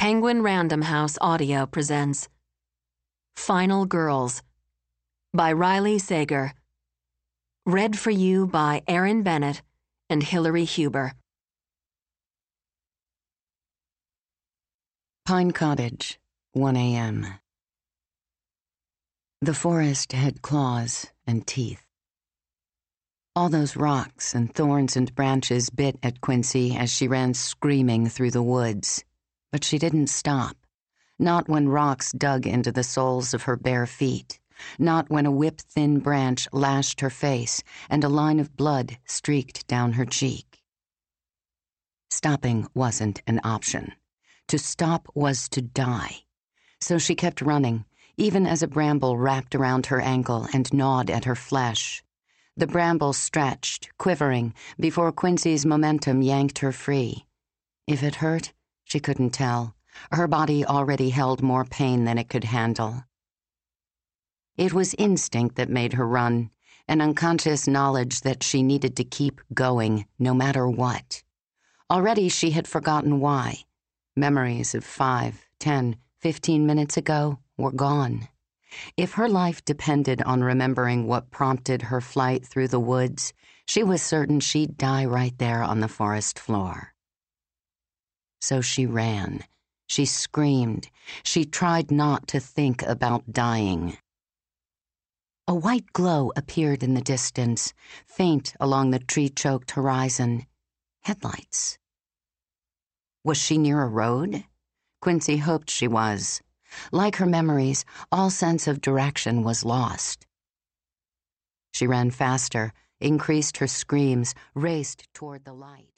Penguin Random House Audio presents Final Girls by Riley Sager. Read for you by Erin Bennett and Hillary Huber. Pine Cottage, 1 a.m. The forest had claws and teeth. All those rocks and thorns and branches bit at Quincy as she ran screaming through the woods. But she didn't stop, not when rocks dug into the soles of her bare feet, not when a whip-thin branch lashed her face and a line of blood streaked down her cheek. Stopping wasn't an option. To stop was to die. So she kept running, even as a bramble wrapped around her ankle and gnawed at her flesh. The bramble stretched, quivering, before Quincy's momentum yanked her free. If it hurt, she couldn't tell. Her body already held more pain than it could handle. It was instinct that made her run, an unconscious knowledge that she needed to keep going, no matter what. Already she had forgotten why. Memories of 5, 10, 15 minutes ago were gone. If her life depended on remembering what prompted her flight through the woods, she was certain she'd die right there on the forest floor. So she ran. She screamed. She tried not to think about dying. A white glow appeared in the distance, faint along the tree-choked horizon. Headlights. Was she near a road? Quincy hoped she was. Like her memories, all sense of direction was lost. She ran faster, increased her screams, raced toward the light.